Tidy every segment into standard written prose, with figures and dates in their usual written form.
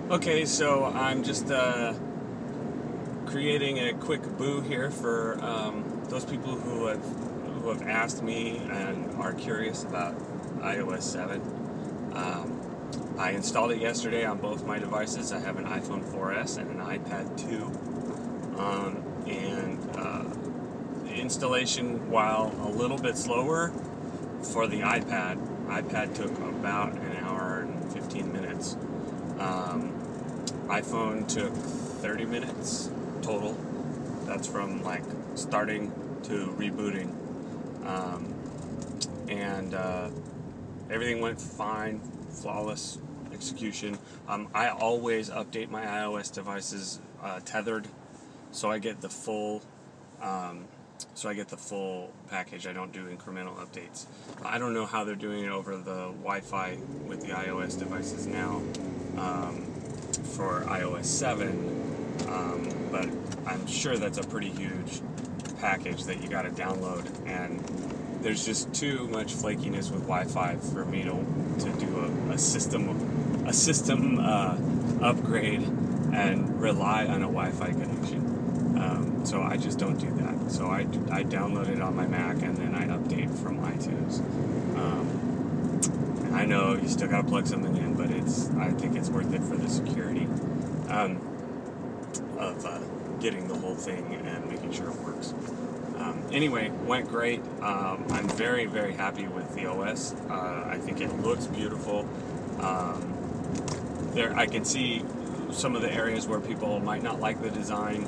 Okay, so I'm just creating a quick boo here for those people who have asked me and are curious about iOS 7. I installed it yesterday on both my devices. I have an iPhone 4S and an iPad 2. The installation, while a little bit slower for the iPad took about an hour and 15 minutes. iPhone took 30 minutes total. That's from like starting to rebooting. Everything went fine, flawless execution. I always update my iOS devices tethered, so I get the full package. I don't do incremental updates. I don't know how they're doing it over the Wi-Fi with the iOS devices now for iOS 7, but I'm sure that's a pretty huge package that you got to download, and there's just too much flakiness with Wi-Fi for me to do a system upgrade and rely on a Wi-Fi connection. So I just don't do that. So I download it on my Mac and then I update from iTunes. I know you still gotta plug something in, but I think it's worth it for the security of getting the whole thing and making sure it works. Anyway, went great. I'm very, very happy with the OS. I think it looks beautiful. I can see some of the areas where people might not like the design.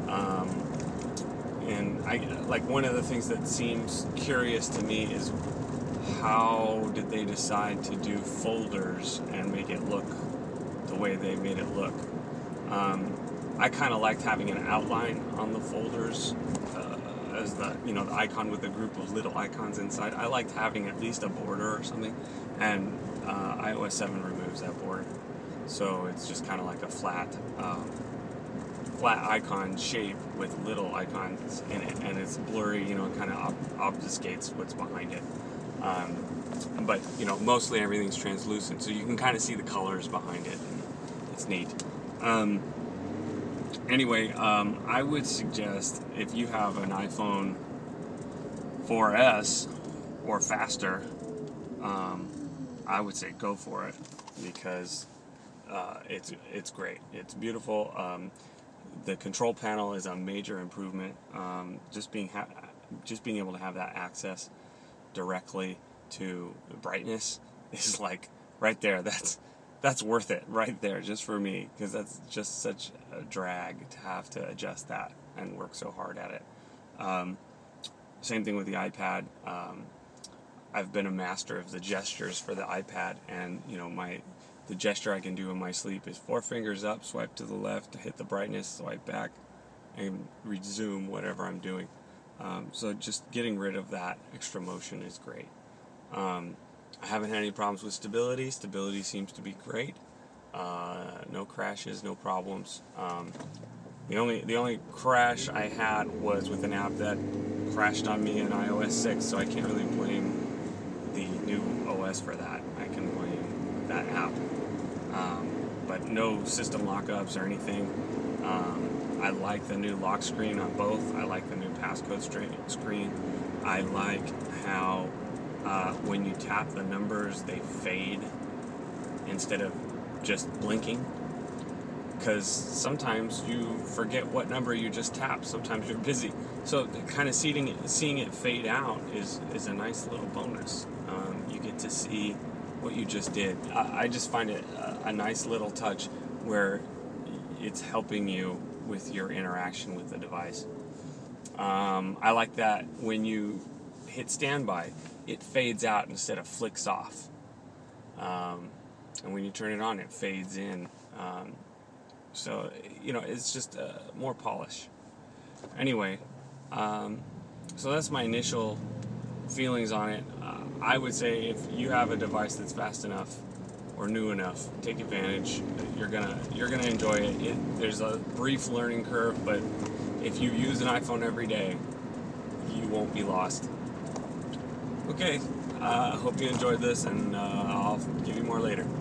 And one of the things that seems curious to me is how did they decide to do folders and make it look the way they made it look. I kind of liked having an outline on the folders as the icon with a group of little icons inside. I liked having at least a border or something, and iOS 7 removes that border, so it's just kind of like a flat icon shape with little icons in it, and it's blurry, kind of obfuscates what's behind it. But mostly everything's translucent, so you can kind of see the colors behind it, and it's neat. Anyway, I would suggest if you have an iPhone 4S or faster, I would say go for it, because it's great. It's beautiful. The control panel is a major improvement. Just being able to have that access directly to the brightness is like right there. That's worth it right there, just for me, because that's just such a drag to have to adjust that and work so hard at it. Same thing with the iPad. I've been a master of the gestures for the iPad, and the gesture I can do in my sleep is 4 fingers up, swipe to the left, hit the brightness, swipe back, and resume whatever I'm doing. So just getting rid of that extra motion is great. I haven't had any problems with stability. Stability seems to be great. No crashes, no problems. The only crash I had was with an app that crashed on me in iOS 6, so I can't really blame the new OS for that. I can blame that app. But no system lockups or anything. I like the new lock screen on both. I like the new passcode screen. I like how when you tap the numbers, they fade instead of just blinking. Because sometimes you forget what number you just tapped. Sometimes you're busy. So kind of seeing it fade out is a nice little bonus. You get to see what you just did. I just find it a nice little touch where it's helping you with your interaction with the device. I like that when you hit standby, it fades out instead of flicks off. And when you turn it on, it fades in. So it's just more polish. Anyway, so that's my initial feelings on it. I would say if you have a device that's fast enough or new enough, take advantage. You're gonna enjoy it. There's a brief learning curve, but if you use an iPhone every day, you won't be lost. Okay, hope you enjoyed this, and I'll give you more later.